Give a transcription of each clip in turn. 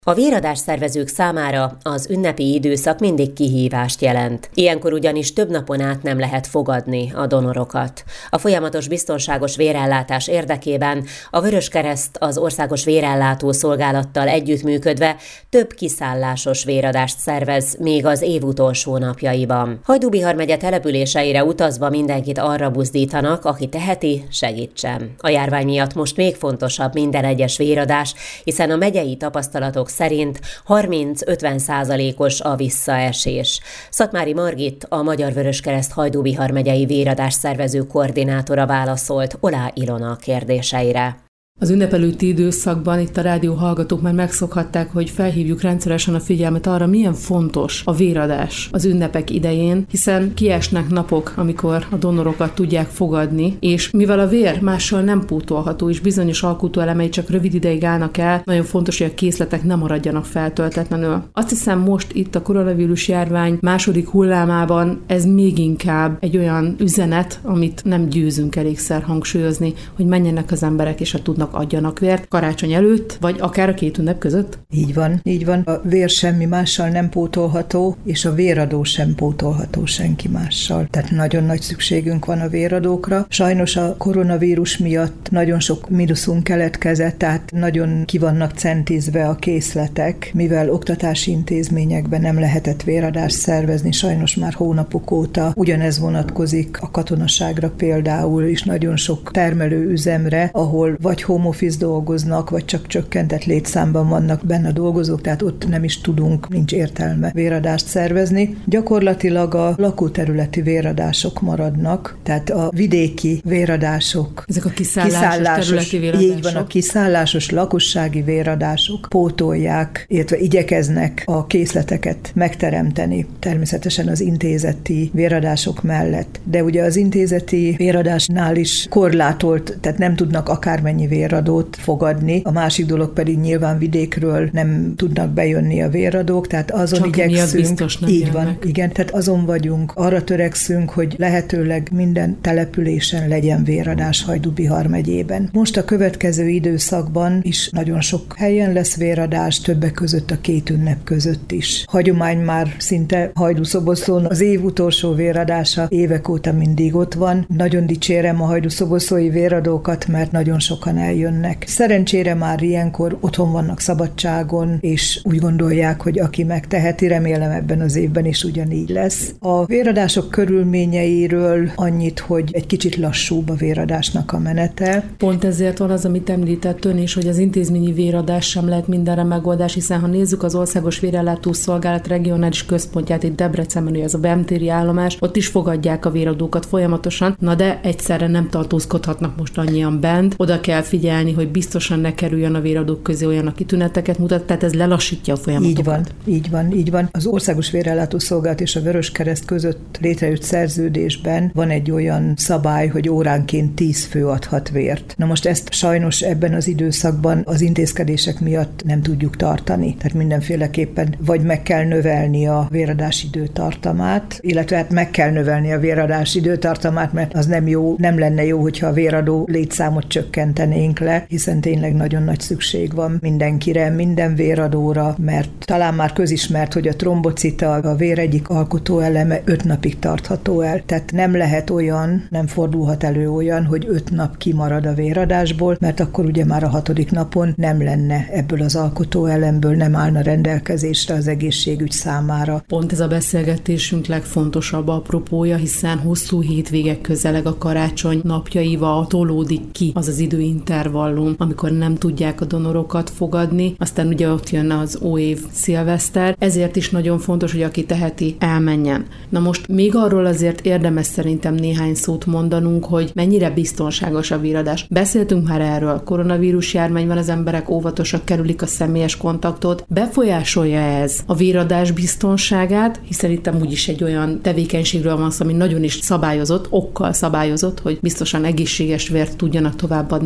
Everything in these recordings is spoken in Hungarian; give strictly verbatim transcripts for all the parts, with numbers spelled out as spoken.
A véradás szervezők számára az ünnepi időszak mindig kihívást jelent. Ilyenkor ugyanis több napon át nem lehet fogadni a donorokat. A folyamatos biztonságos vérellátás érdekében a Vöröskereszt az Országos Vérellátó Szolgálattal együttműködve több kiszállásos véradást szervez még az év utolsó napjaiban. Hajdú-Bihar megye településeire utazva mindenkit arra buzdítanak, aki teheti, segítsen. A járvány miatt most még fontosabb minden egyes véradás, hiszen a megyei tapasztalatok szerint harminc-ötven százalékos a visszaesés. Szatmári Margit, a Magyar Vöröskereszt Hajdú-Bihar megyei véradás szervező koordinátora válaszolt Olá Ilona kérdéseire. Az ünnepelőtti időszakban itt a rádió hallgatók már megszokhatták, hogy felhívjuk rendszeresen a figyelmet arra, milyen fontos a véradás az ünnepek idején, hiszen kiesnek napok, amikor a donorokat tudják fogadni, és mivel a vér mással nem pótolható, és bizonyos alkotóelemei csak rövid ideig állnak el, nagyon fontos, hogy a készletek ne maradjanak feltöltetlenül. Azt hiszem, most itt a koronavírus járvány második hullámában ez még inkább egy olyan üzenet, amit nem győzünk elégszer hangsúlyozni, hogy menjenek az emberek, és ha tudnak, adjanak vért karácsony előtt, vagy akár a két ünnep között? Így van, így van. A vér semmi mással nem pótolható, és a véradó sem pótolható senki mással. Tehát nagyon nagy szükségünk van a véradókra. Sajnos a koronavírus miatt nagyon sok mínuszunk keletkezett, tehát nagyon ki vannak centizve a készletek, mivel oktatási intézményekben nem lehetett véradást szervezni, sajnos már hónapok óta. Ugyanez vonatkozik a katonaságra például, és nagyon sok termelőüzemre, ahol vagy home office dolgoznak, vagy csak csökkentett létszámban vannak benne a dolgozók, tehát ott nem is tudunk, nincs értelme véradást szervezni. Gyakorlatilag a lakóterületi véradások maradnak, tehát a vidéki véradások. Ezek a kiszállásos, kiszállásos területi véradások. Így van, a kiszállásos lakossági véradások pótolják, illetve igyekeznek a készleteket megteremteni, természetesen az intézeti véradások mellett. De ugye az intézeti véradásnál is korlátolt, tehát nem tudnak akármennyi véradót fogadni. A másik dolog pedig nyilván vidékről nem tudnak bejönni a véradók, tehát azon csak igyekszünk. Így jönnek. van, igen, tehát azon vagyunk, arra törekszünk, hogy lehetőleg minden településen legyen véradás Hajdú-Bihar megyében. Most a következő időszakban is nagyon sok helyen lesz véradás, többek között a két ünnep között is. Hagyomány már szinte Hajdú-Szoboszlón, az év utolsó véradása évek óta mindig ott van. Nagyon dicsérem a hajdú-szoboszlói véradókat, mert nagyon sokan eljönnek. Szerencsére már ilyenkor otthon vannak szabadságon, és úgy gondolják, hogy aki megteheti, remélem ebben az évben is ugyanígy lesz. A véradások körülményeiről annyit, hogy egy kicsit lassúbb a véradásnak a menete. Pont ezért van az, amit említett ön is, hogy az intézményi véradás sem lehet mindenre megoldás, hiszen ha nézzük az Országos Vérellátó Szolgálat regionális központját, itt Debrecenben, ez a Bemtéri állomás, ott is fogadják a véradókat folyamatosan, na de egyszerre nem tartózkodhatnak most annyian bent, oda kell figyelni, hogy biztosan ne kerüljön a véradók közé olyan, aki tüneteket mutat, tehát ez lelassítja a folyamatokat. Így van, így van, így van. Az Országos Vérellátó Szolgálat és a Vöröskereszt között létrejött szerződésben van egy olyan szabály, hogy óránként tíz fő adhat vért. Na most ezt sajnos ebben az időszakban az intézkedések miatt nem tudjuk tartani. Tehát mindenféleképpen vagy meg kell növelni a véradás időtartamát, illetve hát meg kell növelni a véradás időtartamát, mert az nem jó, nem lenne jó, hogyha a véradó létszámot csökkentenénk le, hiszen tényleg nagyon nagy szükség van mindenkire, minden véradóra, mert talán már közismert, hogy a trombocita, a vér egyik alkotóeleme öt napig tartható el. Tehát nem lehet olyan, nem fordulhat elő olyan, hogy öt nap kimarad a véradásból, mert akkor ugye már a hatodik napon nem lenne ebből az alkotóelemből, nem állna rendelkezésre az egészségügy számára. Pont ez a beszélgetésünk legfontosabb apropója, hiszen hosszú hétvégek közeleg a karácsony napjaival, tolódik ki az az időintervallum, amikor nem tudják a donorokat fogadni, aztán ugye ott jön az óév, szilveszter, ezért is nagyon fontos, hogy aki teheti, elmenjen. Na most még arról azért érdemes szerintem néhány szót mondanunk, hogy mennyire biztonságos a véradás. Beszéltünk már erről, koronavírus járvány van, az emberek óvatosak, kerülik a személyes kontaktot. Befolyásolja ez a véradás biztonságát, hiszen itt amúgy is egy olyan tevékenységről van szó, ami nagyon is szabályozott, okkal szabályozott, hogy biztosan egészséges vért tudjanak továbbadni azoknak,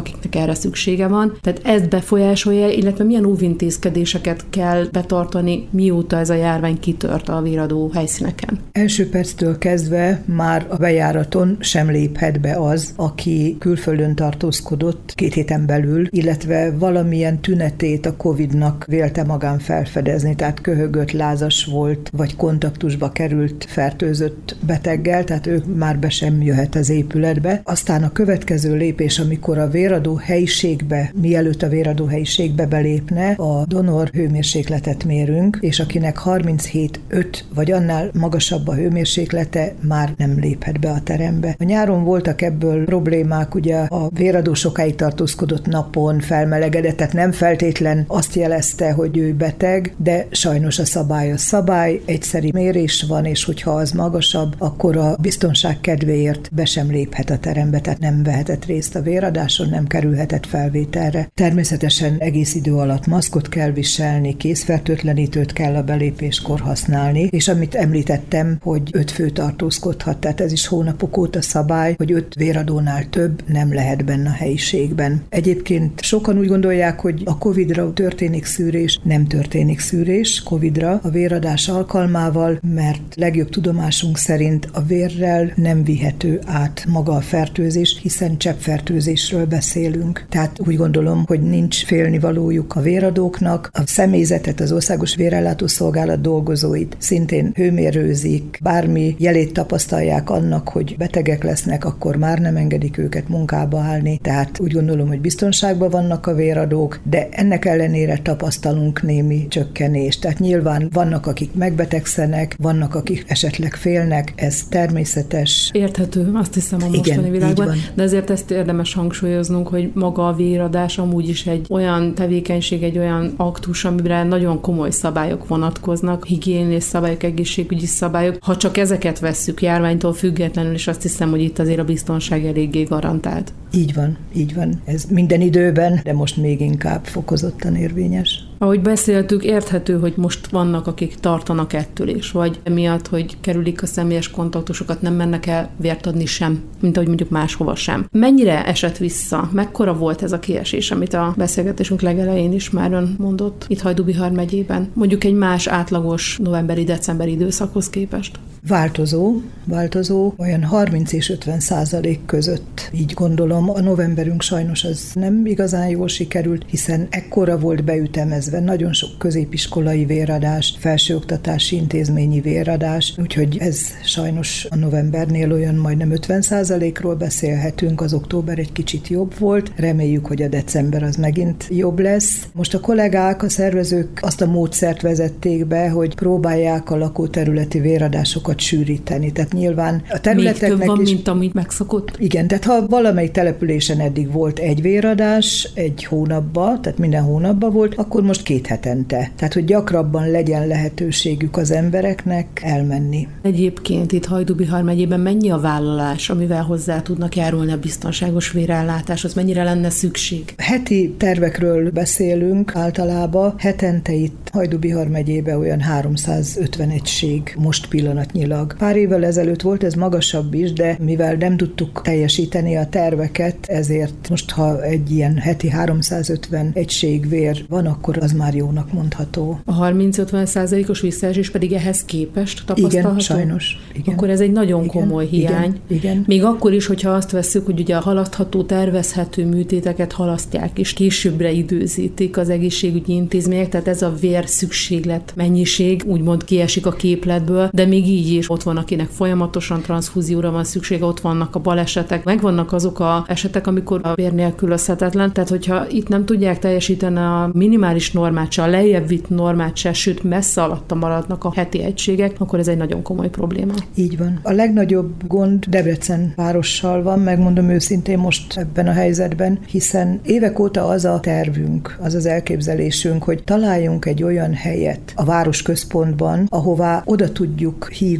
akiknek erre szüksége van. Tehát ezt befolyásolja, illetve milyen óvintézkedéseket kell betartani, mióta ez a járvány kitört a véradó helyszíneken? Első perctől kezdve már a bejáraton sem léphet be az, aki külföldön tartózkodott két héten belül, illetve valamilyen tünetét a Covidnak vélte magán felfedezni, tehát köhögött, lázas volt, vagy kontaktusba került fertőzött beteggel, tehát ők már be sem jöhet az épületbe. Aztán a következő lépés, amikor a véradó helyiségbe, mielőtt a véradó helyiségbe belépne, a donor hőmérsékletet mérünk, és akinek harminchét öt vagy annál magasabb a hőmérséklete, már nem léphet be a terembe. A nyáron voltak ebből problémák, ugye a véradó sokáig tartózkodott napon, felmelegedett, tehát nem feltétlen azt jelezte, hogy ő beteg, de sajnos a szabály a szabály, egyszeri mérés van, és hogyha az magasabb, akkor a biztonság kedvéért be sem léphet a terembe, tehát nem vehetett részt a véradáson, nem kerülhetett felvételre. Természetesen egész idő alatt maszkot kell viselni, kézfertőtlenítőt kell a belépéskor használni, és amit említettem, hogy öt fő tartózkodhat, tehát ez is hónapok óta szabály, hogy öt véradónál több nem lehet benne a helyiségben. Egyébként sokan úgy gondolják, hogy a Covidra történik szűrés, nem történik szűrés Covidra a véradás alkalmával, mert legjobb tudomásunk szerint a vérrel nem vihető át maga a fertőzés, hiszen cseppfertőzésről beszélünk. Tehát úgy gondolom, hogy nincs félnivalójuk a véradóknak. A személyzetet, az Országos Vérellátószolgálat dolgozóit szintén hőmérőzik, bármi jelét tapasztalják annak, hogy betegek lesznek, akkor már nem engedik őket munkába állni. Tehát úgy gondolom, hogy biztonságban vannak a véradók, de ennek ellenére tapasztalunk némi csökkenést. Tehát nyilván vannak, akik megbetegszenek, vannak, akik esetleg félnek, ez természetes. Érthető, azt hiszem a mostani Igen, világban, de ezért ezt érdemes hangsúlyoznunk, hogy maga a véradás amúgy is egy olyan tevékenység, egy olyan aktus, amire nagyon komoly szabályok vonatkoznak, higiénés szabályok, egészségügyi szabályok. Ha csak ezeket vesszük járványtól függetlenül, és azt hiszem, hogy itt azért a biztonság eléggé garantált. Így van, így van. Ez minden időben, de most még inkább fokozottan érvényes. Ahogy beszéltük, érthető, hogy most vannak, akik tartanak ettől is, vagy emiatt, hogy kerülik a személyes kontaktusokat, nem mennek el vért adni sem, mint ahogy mondjuk máshova sem. Mennyire esett vissza? Mekkora volt ez a kiesés, amit a beszélgetésünk legelején is már ön mondott itt Hajdú-Bihar megyében? Mondjuk egy más átlagos novemberi-decemberi időszakhoz képest? Változó, változó, olyan harminc és ötven százalék között, így gondolom. A novemberünk sajnos az nem igazán jól sikerült, hiszen ekkora volt beütemezve, nagyon sok középiskolai véradás, felsőoktatási intézményi véradás, úgyhogy ez sajnos a novembernél olyan majdnem ötven százalékról beszélhetünk, az október egy kicsit jobb volt, reméljük, hogy a december az megint jobb lesz. Most a kollégák, a szervezők azt a módszert vezették be, hogy próbálják a lakóterületi véradásokat sűríteni. Tehát nyilván a területeknek még több van, is, mint amit megszokott? Igen, tehát ha valamelyik településen eddig volt egy véradás egy hónapba, tehát minden hónapban volt, akkor most két hetente. Tehát, hogy gyakrabban legyen lehetőségük az embereknek elmenni. Egyébként itt Hajdú-Bihar megyében mennyi a vállalás, amivel hozzá tudnak járulni a biztonságos vérellátáshoz? Mennyire lenne szükség? Heti tervekről beszélünk általában. Hetente itt Hajdú-Bihar megyében olyan háromszázötven egység most pillanatnyi. Pár évvel ezelőtt volt ez magasabb is, de mivel nem tudtuk teljesíteni a terveket, ezért most, ha egy ilyen heti háromszázötven egység vér van, akkor az már jónak mondható. A harminc-ötven százalékos visszaesés pedig ehhez képest tapasztalható? Igen, sajnos. Igen. Akkor ez egy nagyon igen, komoly hiány. Igen, igen. Még akkor is, hogyha azt vesszük, hogy ugye a halasztható, tervezhető műtéteket halasztják, és későbbre időzítik az egészségügyi intézmények, tehát ez a vér szükséglet mennyiség úgymond kiesik a képletből, de még így is ott van, akinek folyamatosan transzfúzióra van szüksége, ott vannak a balesetek, megvannak azok a esetek, amikor a vér nélkülözhetetlen, tehát hogyha itt nem tudják teljesíteni a minimális normát se, a lejjebb vitt normát se, sőt messze alatta maradnak a heti egységek, akkor ez egy nagyon komoly probléma. Így van. A legnagyobb gond Debrecen várossal van, megmondom őszintén most ebben a helyzetben, hiszen évek óta az a tervünk, az az elképzelésünk, hogy találjunk egy olyan helyet a városközpontban, ahová oda tudjuk hívni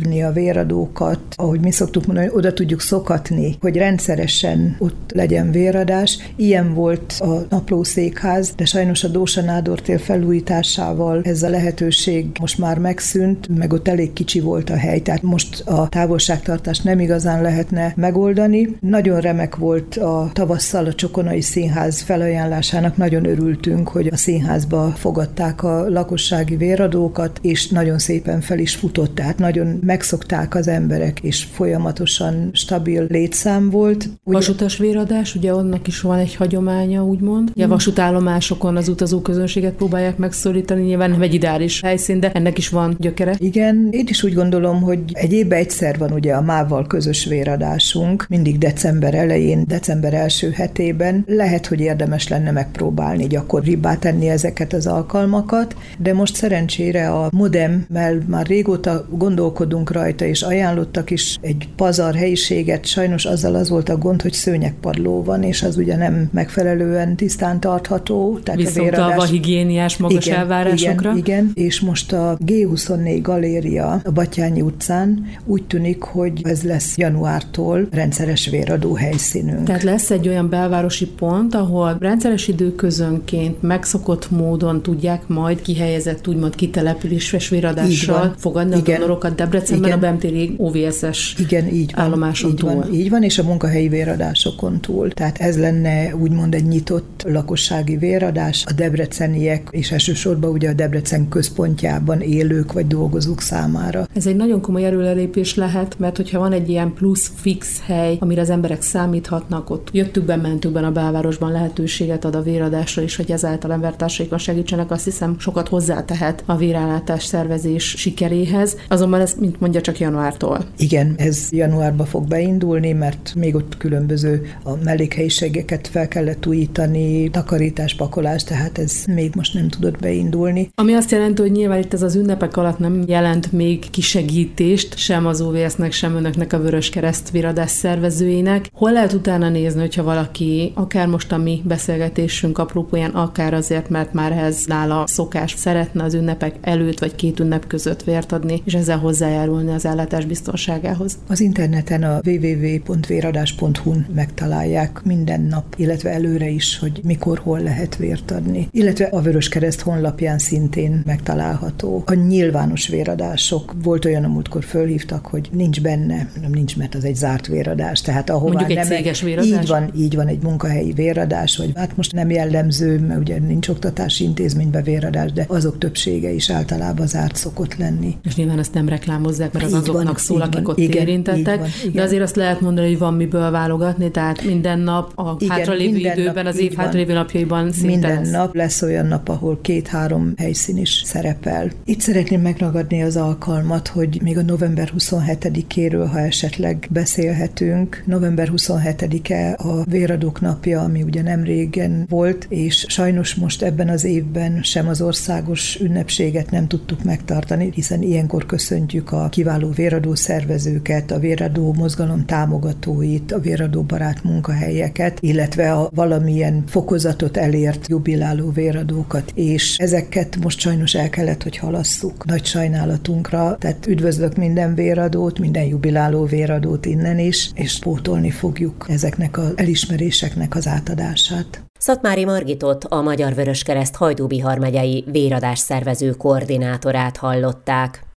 hívni a véradókat, ahogy mi szoktuk mondani, hogy oda tudjuk szokatni, hogy rendszeresen ott legyen véradás. Ilyen volt a Napló Székház, de sajnos a Dósa Nádor tér felújításával ez a lehetőség most már megszűnt, meg ott elég kicsi volt a hely, tehát most a távolságtartást nem igazán lehetne megoldani. Nagyon remek volt a tavasszal a Csokonai Színház felajánlásának, nagyon örültünk, hogy a színházba fogadták a lakossági véradókat, és nagyon szépen fel is futott, tehát nagyon megszokták az emberek, és folyamatosan stabil létszám volt. Ugye... Vasutas véradás, ugye annak is van egy hagyománya, úgymond. Ugye a vasútállomásokon az utazóközönséget próbálják megszorítani, nyilván nem egy ideális helyszín, de ennek is van gyökere. Igen, én is úgy gondolom, hogy egy évben egyszer van ugye a MÁV-val közös véradásunk, mindig december elején, december első hetében. Lehet, hogy érdemes lenne megpróbálni gyakoribbá tenni ezeket az alkalmakat, de most szerencsére a Modemmel már régóta gondolkodunk rajta, és ajánlottak is egy pazar helyiséget, sajnos azzal az volt a gond, hogy szőnyegpadló van, és az ugye nem megfelelően tisztán tartható. Tehát viszont a véradás... a higiéniás magas igen, elvárásokra. Igen, igen, és most a gé huszonnégy galéria a Batthyány utcán úgy tűnik, hogy ez lesz januártól rendszeres véradó helyszínünk. Tehát lesz egy olyan belvárosi pont, ahol rendszeres időközönként megszokott módon tudják majd kihelyezett, úgymond kitelepüléses véradással fogadni igen. a donorokat Debrecenben, igen. a Bemtéri ó vé es-es igen, így van, állomáson így túl. Van, így van, és a munkahelyi véradásokon túl. Tehát ez lenne úgymond egy nyitott lakossági véradás a debreceniek, és elsősorban ugye a Debrecen központjában élők vagy dolgozók számára. Ez egy nagyon komoly erőlelépés lehet, mert hogyha van egy ilyen plusz fix hely, amire az emberek számíthatnak, ott jöttükben, mentükben a belvárosban lehetőséget ad a véradásra is, hogy ezáltal embertársaikon segítsenek, azt hiszem sokat hozzátehet a vérellátás szervezés sikeréhez. Azonban ez, mint mondja, csak januártól. Igen, ez januárban fog beindulni, mert még ott különböző a mellékhelyiségeket fel kellett újítani, takarítás, pakolás, tehát ez még most nem tudott beindulni. Ami azt jelenti, hogy nyilván itt ez az ünnepek alatt nem jelent még kisegítést, sem az ó vé es-nek, sem önöknek, a Vöröskereszt véradás szervezőinek. Hol lehet utána nézni, hogyha valaki, akár most a mi beszélgetésünk apropóján, akár azért, mert már ez nála szokás, szeretne az ünnepek előtt vagy két ünnep között vért adni, és ezzel hozzájárulni az ellátás biztonságához? Az interneten a double-u double-u double-u pont véradás pont hu-n megtalálják minden nap, illetve előre is, hogy mikor, hol lehet vért adni. Illetve a Vöröskereszt honlapján szintén megtalálható. A nyilvános véradások, volt olyan, a múltkor fölhívtak, hogy nincs benne, nem nincs, mert az egy zárt véradás, tehát ahová mondjuk nem... egy céges véradás? Így van, így van, egy munkahelyi véradás, vagy hát most nem jellemző, mert ugye nincs oktatási intézményben véradás, de azok többsége is általában zárt szokott lenni. És nyilván ezt nem reklámozzák, mert az így azoknak van, szól, akik van, ott igen, érintettek, van, de azért azt lehet mondani, hogy van miből válogatni, tehát minden nap a igen, hátralévő időben, nap, az év hátralévő napjaiban szinte minden lesz. nap lesz olyan nap, ahol két-három helyszín is szerepel. Itt szeretném megragadni az alkalmat, hogy még a november huszonhetedikéről, ha esetleg beszélhetünk. november huszonhetedike a Véradók napja, ami ugye nem régen volt, és sajnos most ebben az évben sem az országos ünnepséget nem tudtuk megtartani, hiszen ilyenkor köszöntjük a kiváló véradó szervezőket, a véradó mozgalom támogatóit, a véradó barát munkahelyeket, illetve a valamilyen fokozatot elért jubiláló véradókat, és ezeket most sajnos el kellett, hogy halasszuk. Nagy sajnálatunkra, tehát üdvözlök minden véradót, minden jubiláló véradót innen is, és pótolni fogjuk ezeknek az elismeréseknek az átadását. Szatmári Margitot, a Magyar Vöröskereszt Hajdú-Bihar megyei véradás szervező koordinátorát hallották.